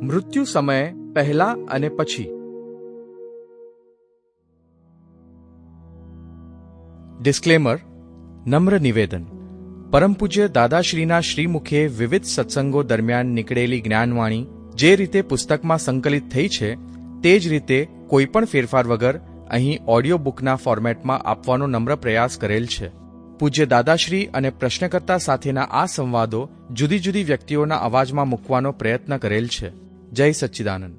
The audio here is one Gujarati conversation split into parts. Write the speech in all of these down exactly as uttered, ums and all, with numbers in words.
મૃત્યુ સમયે પહેલા અને પછી. ડિસ્ક્લેમર. નમ્ર નિવેદન. પરમ પૂજ્ય દાદાશ્રીના શ્રીમુખે વિવિધ સત્સંગો દરમિયાન નીકળેલી જ્ઞાનવાણી જે રીતે પુસ્તકમાં સંકલિત થઈ છે તે જ રીતે કોઈપણ ફેરફાર વગર અહીં ઓડિયો બુકના ફોર્મેટમાં આપવાનો નમ્ર પ્રયાસ કરેલ છે. પૂજ્ય દાદાશ્રી અને પ્રશ્નકર્તા સાથેના આ સંવાદો જુદી જુદી વ્યક્તિઓના અવાજમાં મૂકવાનો પ્રયત્ન કરેલ છે. જય સચ્ચિદાનંદ.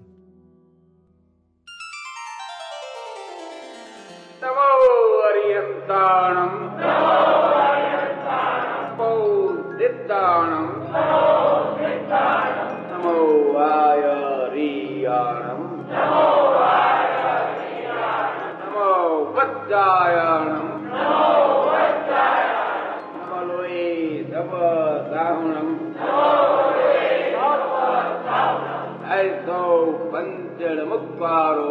પંચળ મુખવારો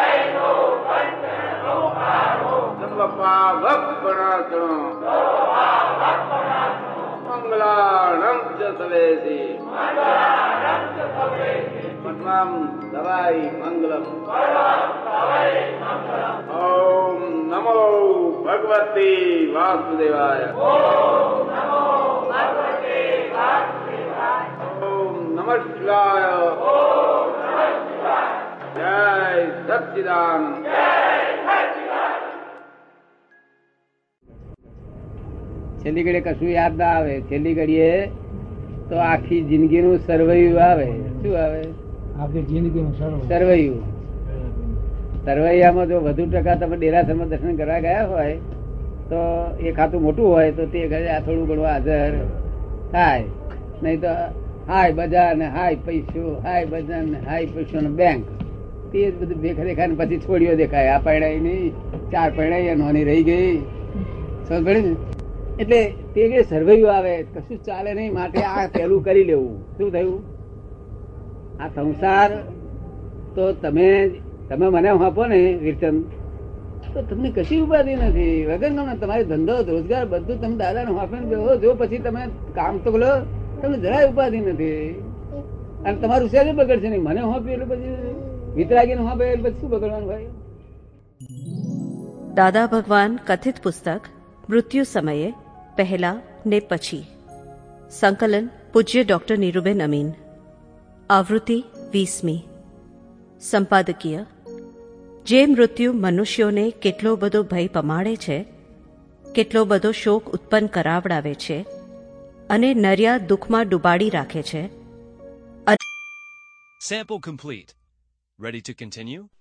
મંગલાણમ ચ સવેસી પદ્મમ દવાઈ મંગલમ. ઓમ નમો ભગવતી વાસુદેવાય. ઓમ નમઃ શિવાય. જય સચ્ચિદાનંદ. છેલ્લી ઘડીએ કશું યાદ ના આવે, છેલ્લી ઘડીએ તો આખી જિંદગીનું સરવૈયું આવે. શું આવે? આખી જિંદગીનું સરવૈયું. સરવૈયામાં જો વધુ ટકા તમે ડેરાસરમાં દર્શન કરવા ગયા હોય તો એ ખાતું મોટું હોય તો તે ઘરે આ થોડું ઘણું હાજર થાય. નહીં તો હાય બજાર ને હાય પૈસો, હાય બજાર ને હાય પૈસો ને બેંક, તે જ બધું દેખા દેખાય. પછી છોડીઓ દેખાય. આ પૈણાઈ નહીં, ચાર પૈણાઈ નોની રહી ગઈ. સમજ પડે ને? એટલે તે કે સર્વૈયું આવે, કશું ચાલે નહીં, માટે આ પહેલું કરી લેવું. શું થયું? આ સંસાર તો તમે તમે મને આપો ને વિરચન, તો તમને કશી ઉપાધિ નથી. વગર ગમે તમારી ધંધો રોજગાર બધું તમે દાદાને આપીને બેહો. જો પછી તમે કામ તો બોલો, તમને જરાય ઉપાધિ નથી. અને તમારું શેર બગડશે નહીં. મને હોપ્યું એટલે પછી વિતરાગીને હોપે એટલે પછી શું બગડવાનું ભાઈ? દાદા ભગવાન કથિત પુસ્તક મૃત્યુ સમયે પહેલા ને પછી. સંકલન પૂજ્ય ડોક્ટર નીરુબેન અમીન. આવૃત્તિ વીસમી. સંપાદકીય. જે મૃત્યુ મનુષ્યોને કેટલો બધો ભય પમાડે છે, કેટલો બધો શોક ઉત્પન્ન કરાવડાવે છે અને નર્યા દુઃખમાં ડૂબાડી રાખે છે. Sample complete. Ready to continue?